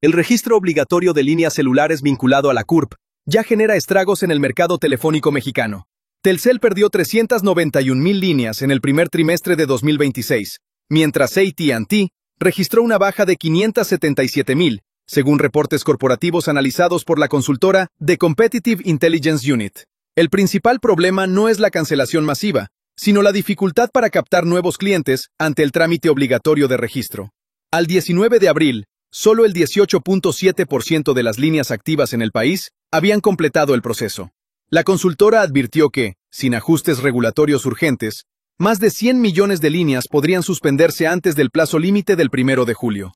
El registro obligatorio de líneas celulares vinculado a la CURP ya genera estragos en el mercado telefónico mexicano. Telcel perdió 391,000 líneas en el primer trimestre de 2026, mientras AT&T registró una baja de 577,000, según reportes corporativos analizados por la consultora The Competitive Intelligence Unit. El principal problema no es la cancelación masiva, sino la dificultad para captar nuevos clientes ante el trámite obligatorio de registro. Al 19 de abril, solo el 18.7% de las líneas activas en el país habían completado el proceso. La consultora advirtió que, sin ajustes regulatorios urgentes, más de 100 millones de líneas podrían suspenderse antes del plazo límite del 1 de julio.